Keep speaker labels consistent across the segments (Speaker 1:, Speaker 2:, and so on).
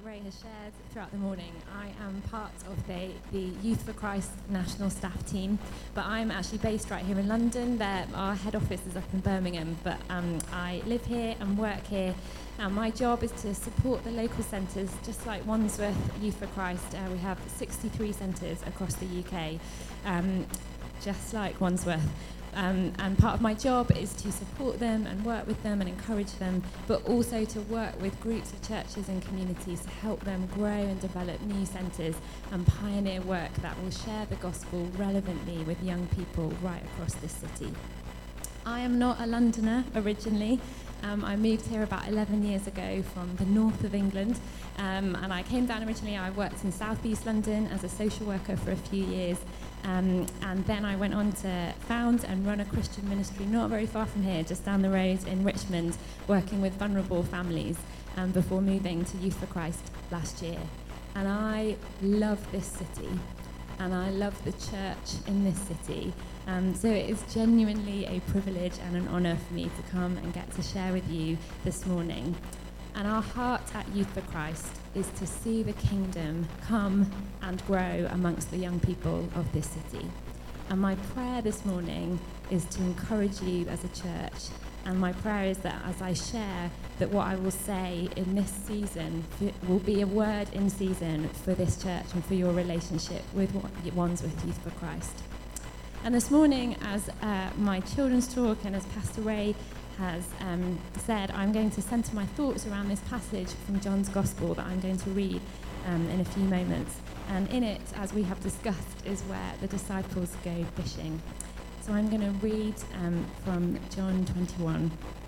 Speaker 1: Ray has shared throughout the morning, I am part of the Youth for Christ national staff team, but I'm actually based right here in London. Our head office is up in Birmingham, but I live here and work here, and my job is to support the local centres, just like Wandsworth Youth for Christ. We have 63 centres across the UK, just like Wandsworth. And part of my job is to support them and work with them and encourage them, but also to work with groups of churches and communities to help them grow and develop new centres and pioneer work that will share the gospel relevantly with young people right across this city. I am not a Londoner originally. I moved here about 11 years ago from the north of England, and I came down originally. I worked in South East London as a social worker for a few years, and then I went on to found and run a Christian ministry not very far from here, just down the road in Richmond, working with vulnerable families, before moving to Youth for Christ last year. And I love this city, and I love the church in this city. So it is genuinely a privilege and an honour for me to come and get to share with you this morning. And our heart at Youth for Christ is to see the kingdom come and grow amongst the young people of this city. And my prayer this morning is to encourage you as a church. And my prayer is that as I share, that what I will say in this season will be a word in season for this church and for your relationship with Wandsworth Youth for Christ. And this morning, as my children's talk and as Pastor Ray has said, I'm going to centre my thoughts around this passage from John's Gospel that I'm going to read in a few moments. And in it, as we have discussed, is where the disciples go fishing. So I'm going to read from John 21.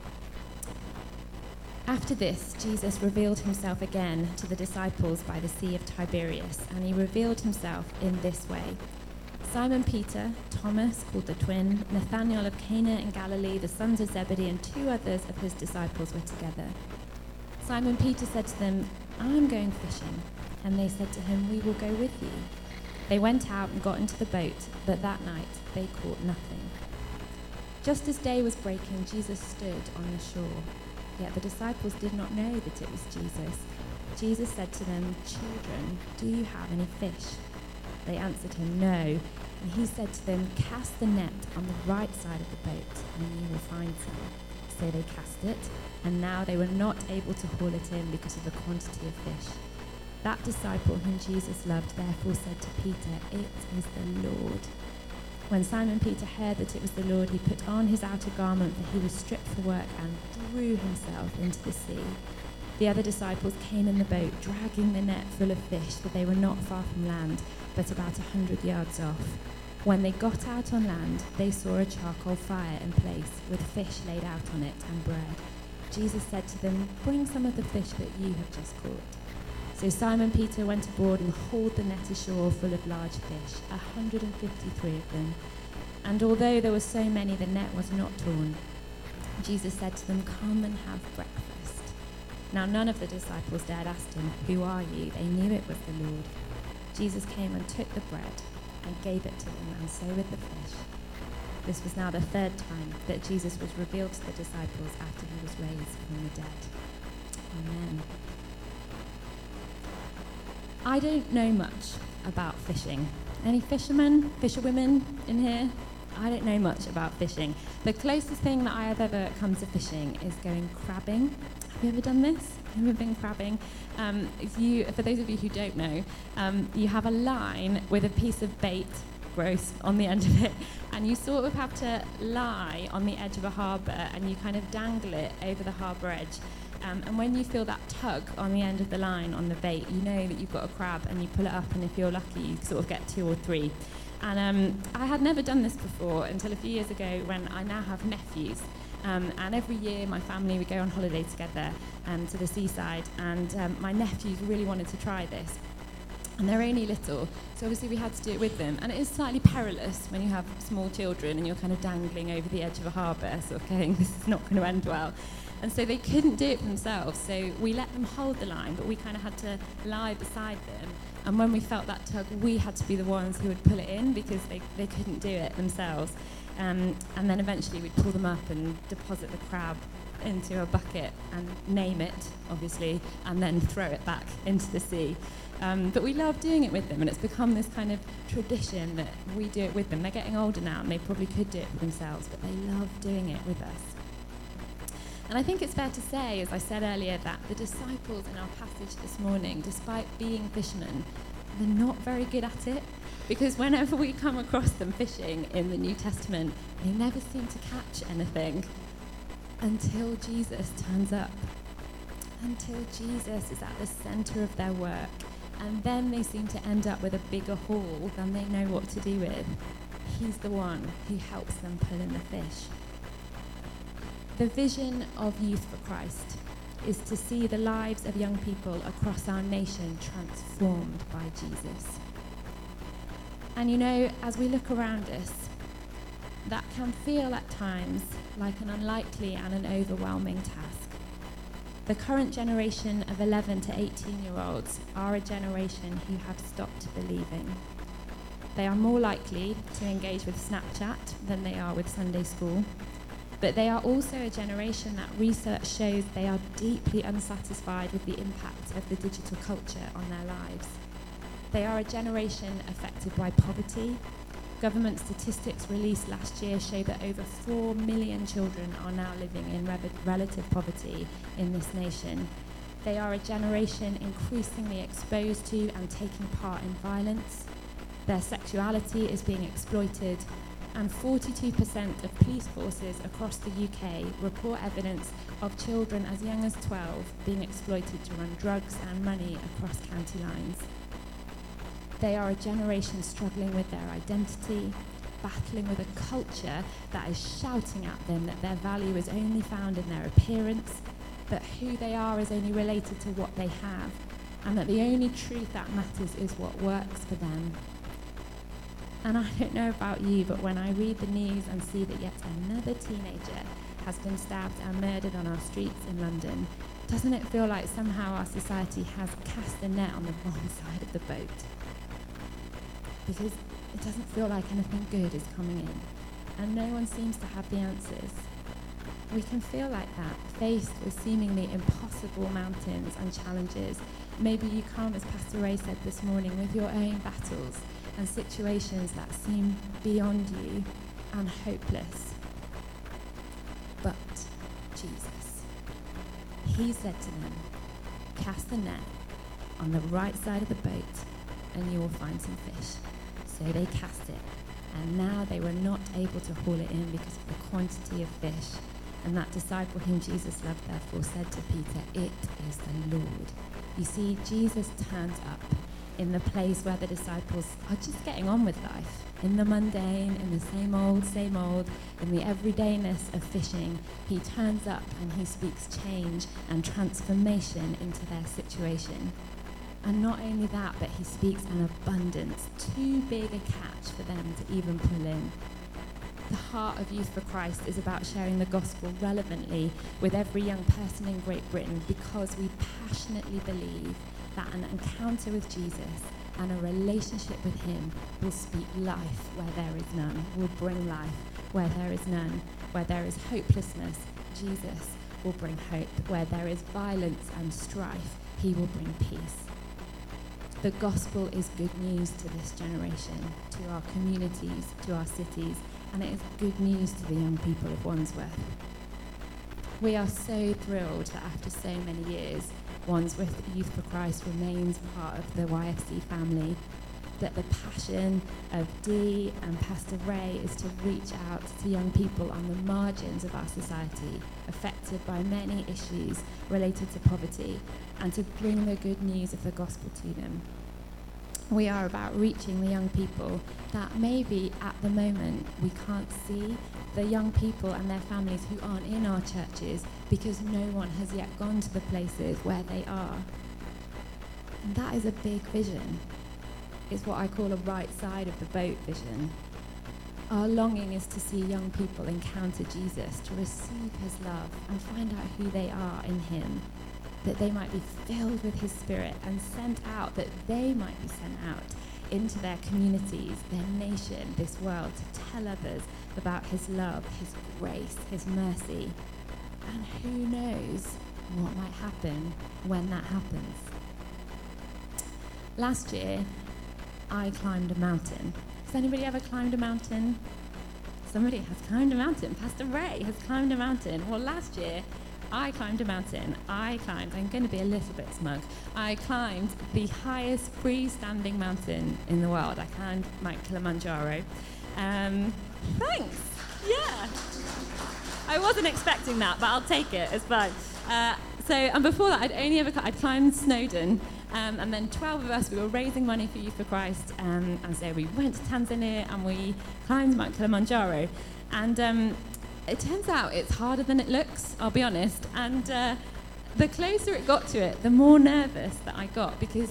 Speaker 1: After this, Jesus revealed himself again to the disciples by the Sea of Tiberias, and he revealed himself in this way. Simon Peter, Thomas, called the twin, Nathanael of Cana in Galilee, the sons of Zebedee, and 2 others of his disciples were together. Simon Peter said to them, I'm going fishing. And they said to him, we will go with you. They went out and got into the boat, but that night they caught nothing. Just as day was breaking, Jesus stood on the shore. Yet the disciples did not know that it was Jesus. Jesus said to them, children, do you have any fish? They answered him, no. And he said to them, cast the net on the right side of the boat, and you will find some. So they cast it, and now they were not able to haul it in because of the quantity of fish. That disciple whom Jesus loved therefore said to Peter, it is the Lord. When Simon Peter heard that it was the Lord, he put on his outer garment, for he was stripped for work, and threw himself into the sea. The other disciples came in the boat, dragging the net full of fish, for they were not far from land, but about 100 yards off. When they got out on land, they saw a charcoal fire in place, with fish laid out on it and bread. Jesus said to them, bring some of the fish that you have just caught. So Simon Peter went aboard and hauled the net ashore full of large fish, 153 of them. And although there were so many, the net was not torn. Jesus said to them, come and have breakfast. Now none of the disciples dared ask him, who are you? They knew it was the Lord. Jesus came and took the bread and gave it to them, and so with the fish. This was now the 3rd time that Jesus was revealed to the disciples after he was raised from the dead. Amen. I don't know much about fishing. Any fishermen, fisherwomen in here? I don't know much about fishing. The closest thing that I have ever come to fishing is going crabbing. Have you ever done this? Have you ever been crabbing? For those of you who don't know, you have a line with a piece of bait, gross, on the end of it, and you sort of have to lie on the edge of a harbour, and you kind of dangle it over the harbour edge. And when you feel that tug on the end of the line on the bait, you know that you've got a crab, and you pull it up, and if you're lucky, you sort of get 2 or 3. And I had never done this before until a few years ago when I now have nephews. And every year my family would go on holiday together to the seaside, and my nephews really wanted to try this. And they're only little, so obviously we had to do it with them. And it is slightly perilous when you have small children and you're kind of dangling over the edge of a harbour, sort of going, this is not going to end well. And so they couldn't do it themselves, so we let them hold the line, but we kind of had to lie beside them. And when we felt that tug, we had to be the ones who would pull it in because they couldn't do it themselves. And then eventually we'd pull them up and deposit the crab into a bucket and name it, obviously, and then throw it back into the sea. But we love doing it with them, and it's become this kind of tradition that we do it with them. They're getting older now, and they probably could do it for themselves, but they love doing it with us. And I think it's fair to say, as I said earlier, that the disciples in our passage this morning, despite being fishermen, they're not very good at it, because whenever we come across them fishing in the New Testament, they never seem to catch anything until Jesus turns up, until Jesus is at the centre of their work, and then they seem to end up with a bigger haul than they know what to do with. He's the one who helps them pull in the fish. The vision of Youth for Christ is to see the lives of young people across our nation transformed by Jesus. And you know, as we look around us, that can feel at times like an unlikely and an overwhelming task. The current generation of 11 to 18-year-olds are a generation who have stopped believing. They are more likely to engage with Snapchat than they are with Sunday school. But they are also a generation that research shows they are deeply unsatisfied with the impact of the digital culture on their lives. They are a generation affected by poverty. Government statistics released last year show that over 4 million children are now living in relative poverty in this nation. They are a generation increasingly exposed to and taking part in violence. Their sexuality is being exploited, and 42% of police forces across the UK report evidence of children as young as 12 being exploited to run drugs and money across county lines. They are a generation struggling with their identity, battling with a culture that is shouting at them that their value is only found in their appearance, that who they are is only related to what they have, and that the only truth that matters is what works for them. And I don't know about you, but when I read the news and see that yet another teenager has been stabbed and murdered on our streets in London, doesn't it feel like somehow our society has cast the net on the wrong side of the boat? Because it doesn't feel like anything good is coming in, and no one seems to have the answers. We can feel like that, faced with seemingly impossible mountains and challenges. Maybe you come, as Pastor Ray said this morning, with your own battles and situations that seem beyond you and hopeless. But Jesus, he said to them, cast the net on the right side of the boat and you will find some fish. So they cast it, and now they were not able to haul it in because of the quantity of fish. And that disciple whom Jesus loved therefore said to Peter, it is the Lord. You see, Jesus turns up in the place where the disciples are just getting on with life, in the mundane, in the same old, in the everydayness of fishing. He turns up and he speaks change and transformation into their situation. And not only that, but he speaks an abundance, too big a catch for them to even pull in. The heart of Youth for Christ is about sharing the gospel relevantly with every young person in Great Britain, because we passionately believe that an encounter with Jesus and a relationship with him will speak life where there is none, will bring life where there is none. Where there is hopelessness, Jesus will bring hope. Where there is violence and strife, he will bring peace. The gospel is good news to this generation, to our communities, to our cities, and it is good news to the young people of Wandsworth. We are so thrilled that after so many years, Wandsworth Youth for Christ remains part of the YFC family, that the passion of Dee and Pastor Ray is to reach out to young people on the margins of our society, affected by many issues related to poverty, and to bring the good news of the gospel to them. We are about reaching the young people that maybe at the moment we can't see, the young people and their families who aren't in our churches because no one has yet gone to the places where they are. And that is a big vision. It's what I call a right side of the boat vision. Our longing is to see young people encounter Jesus, to receive his love and find out who they are in him, that they might be filled with his spirit and sent out, that they might be sent out into their communities, their nation, this world, to tell others about his love, his grace, his mercy. And who knows what might happen when that happens. Last year, I climbed a mountain. Has anybody ever climbed a mountain? Somebody has climbed a mountain. Pastor Ray has climbed a mountain. Well, last year, I climbed a mountain. I'm going to be a little bit smug. I climbed the highest freestanding mountain in the world. I climbed Mount Kilimanjaro. Thanks. Yeah. I wasn't expecting that, but I'll take it. It's fine. And before that, I'd climbed Snowdon. And then 12 of us, we were raising money for Youth for Christ. And so we went to Tanzania and we climbed Mount Kilimanjaro. And it turns out it's harder than it looks, I'll be honest. And the closer it got to it, the more nervous that I got, because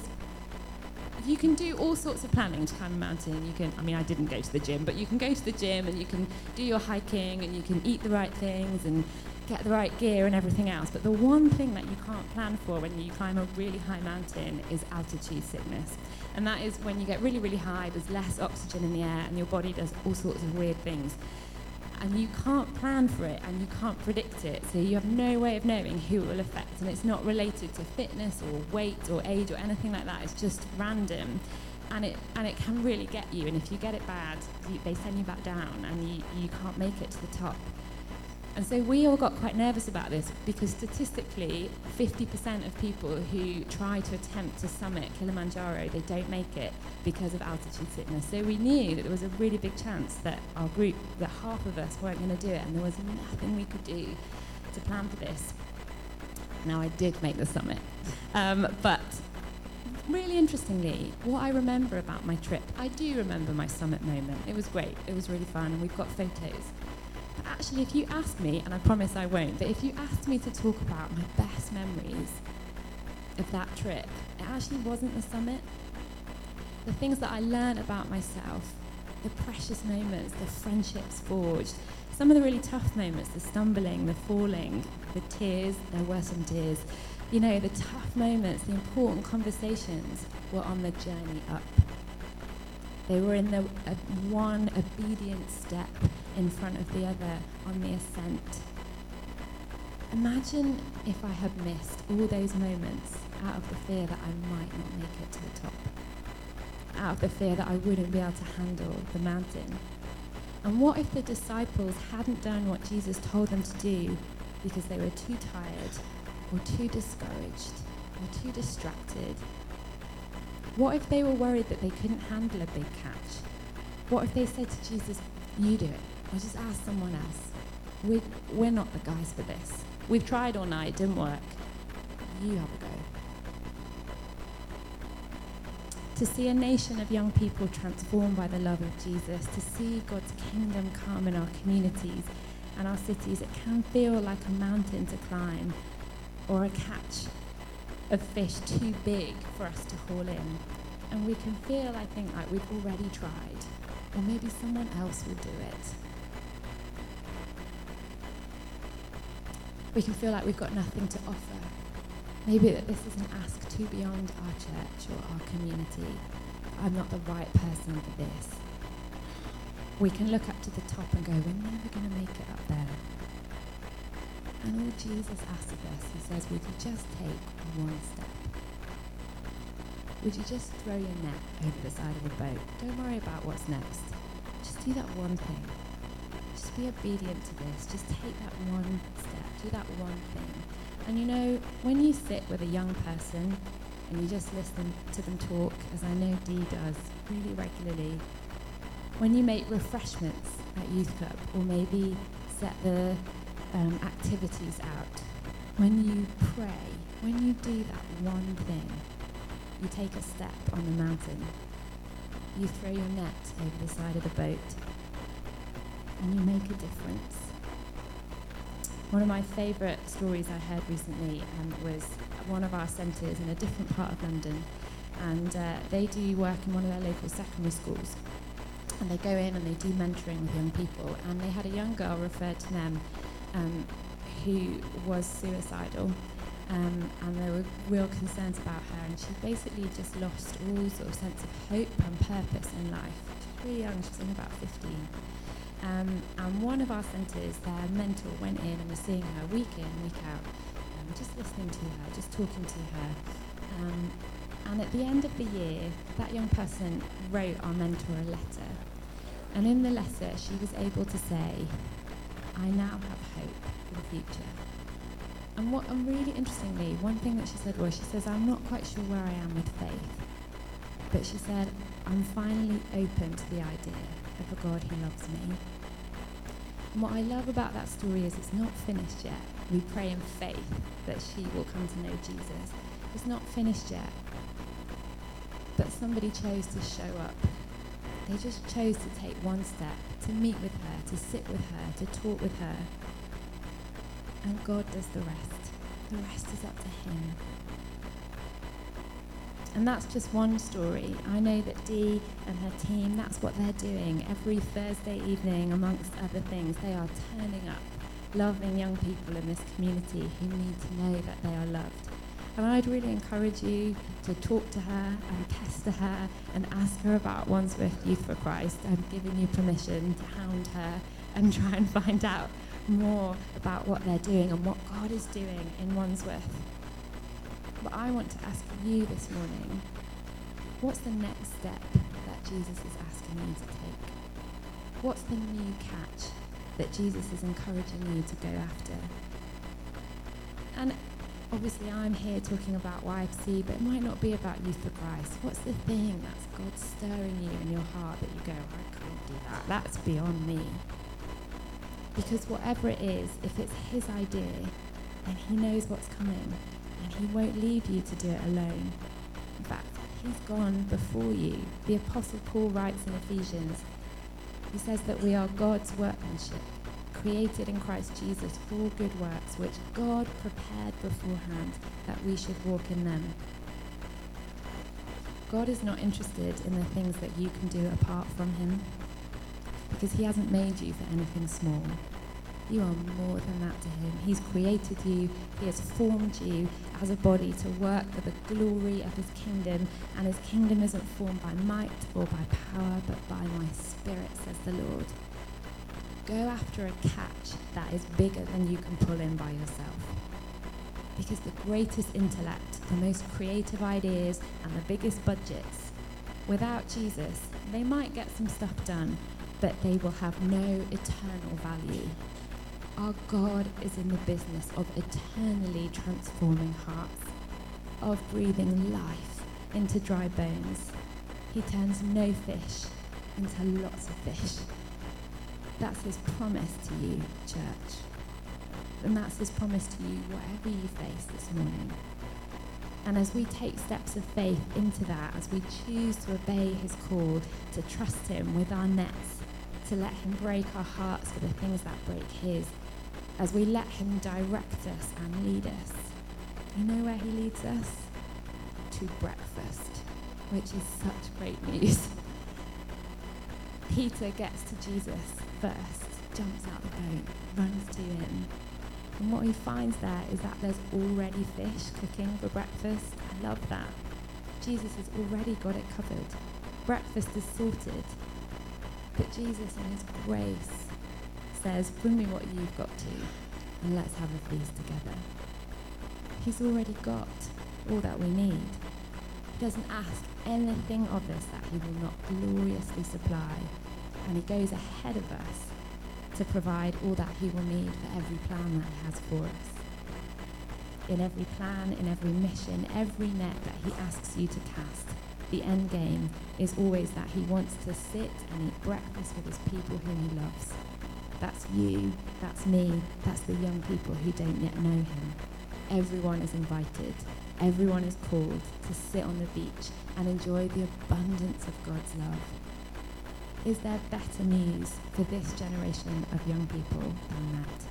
Speaker 1: you can do all sorts of planning to climb a mountain. I didn't go to the gym, but you can go to the gym and you can do your hiking and you can eat the right things and get the right gear and everything else. But the one thing that you can't plan for when you climb a really high mountain is altitude sickness. And that is when you get really, really high, there's less oxygen in the air and your body does all sorts of weird things. And you can't plan for it and you can't predict it, so you have no way of knowing who it will affect. And it's not related to fitness or weight or age or anything like that. It's just random, and it can really get you. And if you get it bad, they send you back down and you can't make it to the top. And so we all got quite nervous about this, because statistically 50% of people who try to attempt to summit Kilimanjaro, they don't make it because of altitude sickness. So we knew that there was a really big chance that our group, that half of us weren't going to do it, and there was nothing we could do to plan for this. Now, I did make the summit. But really interestingly, what I remember about my trip, I do remember my summit moment. It was great. It was really fun, and we've got photos. But actually, if you asked me, and I promise I won't, but if you asked me to talk about my best memories of that trip, it actually wasn't the summit. The things that I learned about myself, the precious moments, the friendships forged, some of the really tough moments, the stumbling, the falling, the tears, there were some tears, the tough moments, the important conversations were on the journey up. They were in the one obedient step in front of the other on the ascent. Imagine if I had missed all those moments out of the fear that I might not make it to the top, out of the fear that I wouldn't be able to handle the mountain. And what if the disciples hadn't done what Jesus told them to do because they were too tired or too discouraged or too distracted? What if they were worried that they couldn't handle a big catch? What if they said to Jesus, you do it, or just ask someone else? We're not the guys for this. We've tried all night, it didn't work. You have a go. To see a nation of young people transformed by the love of Jesus, to see God's kingdom come in our communities and our cities, it can feel like a mountain to climb or a catch of fish too big for us to haul in. And we can feel, I think, like we've already tried, or maybe someone else will do it. We can feel like we've got nothing to offer. Maybe that this is an ask too beyond our church or our community. I'm not the right person for this. We can look up to the top and go, we're never going to make it up there. And all Jesus asks of us, he says, would you just take one step? Would you just throw your net over the side of the boat? Don't worry about what's next. Just do that one thing. Just be obedient to this. Just take that one step. Do that one thing. And when you sit with a young person and you just listen to them talk, as I know Dee does really regularly, when you make refreshments at Youth Club, or maybe set the activities out, when you pray, when you do that one thing, you take a step on the mountain, you throw your net over the side of the boat, and you make a difference. One of my favourite stories I heard recently was one of our centres in a different part of London, and they do work in one of their local secondary schools, and they go in and they do mentoring with young people, and they had a young girl referred to them who was suicidal, and there were real concerns about her, and she basically just lost all sort of sense of hope and purpose in life. She was really young, she was only about 15. And one of our centres, their mentor went in and was seeing her week in, week out, just listening to her, just talking to her. And at the end of the year, that young person wrote our mentor a letter. And in the letter, she was able to say, I now have hope for the future. And really interestingly, one thing that she said was, she says, I'm not quite sure where I am with faith. But she said, I'm finally open to the idea of a God who loves me. And what I love about that story is it's not finished yet. We pray in faith that she will come to know Jesus. It's not finished yet. But somebody chose to show up. They just chose to take one step, to meet with her, to sit with her, to talk with her. And God does the rest. The rest is up to him. And that's just one story. I know that Dee and her team, that's what they're doing. Every Thursday evening, amongst other things, they are turning up, loving young people in this community who need to know that they are loved. And I'd really encourage you to talk to her and pester her and ask her about Wandsworth Youth for Christ. I'm giving you permission to hound her and try and find out more about what they're doing and what God is doing in Wandsworth. But I want to ask you this morning, what's the next step that Jesus is asking you to take? What's the new catch that Jesus is encouraging you to go after? And obviously I'm here talking about YFC, but it might not be about Youth for Christ. What's the thing that's God stirring you in your heart that you go, I can't do that, that's beyond me? Because whatever it is, if it's his idea, then he knows what's coming. And he won't leave you to do it alone. In fact, he's gone before you. The Apostle Paul writes in Ephesians, he says that we are God's workmanship, created in Christ Jesus for good works, which God prepared beforehand that we should walk in them. God is not interested in the things that you can do apart from him, because he hasn't made you for anything small. You are more than that to him. He's created you. He has formed you as a body to work for the glory of his kingdom. And his kingdom isn't formed by might or by power, but by my spirit, says the Lord. Go after a catch that is bigger than you can pull in by yourself. Because the greatest intellect, the most creative ideas, and the biggest budgets, without Jesus, they might get some stuff done, but they will have no eternal value. Our God is in the business of eternally transforming hearts, of breathing life into dry bones. He turns no fish into lots of fish. That's his promise to you, church. And that's his promise to you, whatever you face this morning. And as we take steps of faith into that, as we choose to obey his call, to trust him with our nets, to let him break our hearts for the things that break his, as we let him direct us and lead us. You know where he leads us? To breakfast, which is such great news. Peter gets to Jesus first, jumps out the boat, runs to him. And what he finds there is that there's already fish cooking for breakfast. I love that. Jesus has already got it covered. Breakfast is sorted. But Jesus in his grace says, bring me what you've got to, and let's have a feast together. He's already got all that we need. He doesn't ask anything of us that he will not gloriously supply, and he goes ahead of us to provide all that he will need for every plan that he has for us. In every plan, in every mission, every net that he asks you to cast, the end game is always that he wants to sit and eat breakfast with his people whom he loves. That's you, that's me, that's the young people who don't yet know him. Everyone is invited. Everyone is called to sit on the beach and enjoy the abundance of God's love. Is there better news for this generation of young people than that?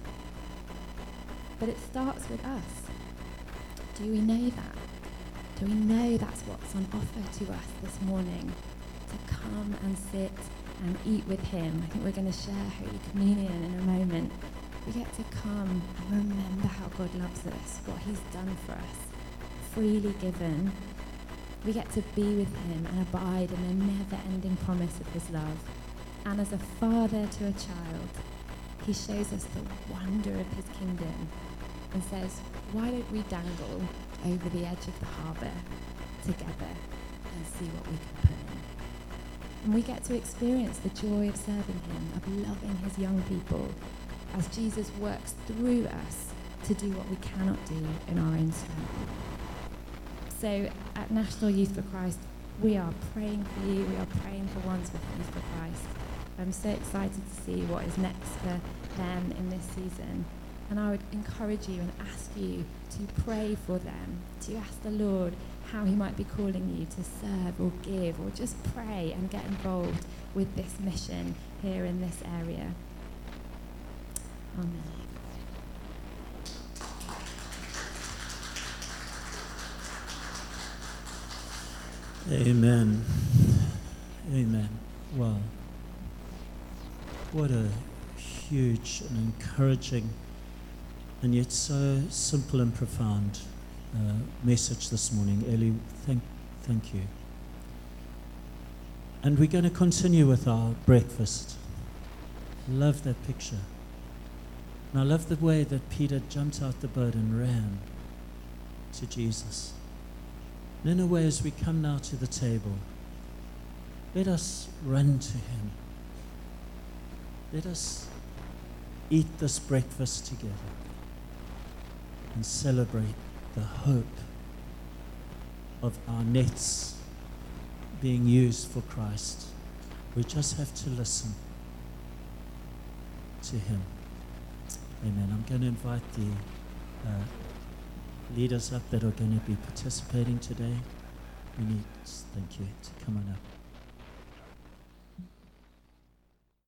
Speaker 1: But it starts with us. Do we know that? Do we know that's what's on offer to us this morning? To come and sit and eat with him. I think we're going to share Holy Communion in a moment. We get to come and remember how God loves us, what he's done for us, freely given. We get to be with him and abide in the never-ending promise of his love. And as a father to a child, he shows us the wonder of his kingdom and says, why don't we dangle over the edge of the harbour together and see what we can put in? And we get to experience the joy of serving him, of loving his young people, as Jesus works through us to do what we cannot do in our own strength. So at National Youth for Christ, we are praying for you. We are praying for Wandsworth Youth for Christ. I'm so excited to see what is next for them in this season. And I would encourage you and ask you to pray for them, to ask the Lord how he might be calling you to serve or give, or just pray and get involved with this mission here in this area. Amen.
Speaker 2: Amen. Amen. Wow. What a huge and encouraging and yet so simple and profound message this morning. Ellie, thank you. And we're going to continue with our breakfast. Love that picture. And I love the way that Peter jumped out the boat and ran to Jesus. And in a way, as we come now to the table, let us run to him. Let us eat this breakfast together and celebrate the hope of our nets being used for Christ. We just have to listen to him. Amen. I'm going to invite the leaders up that are going to be participating today. We need, thank you, to come on up.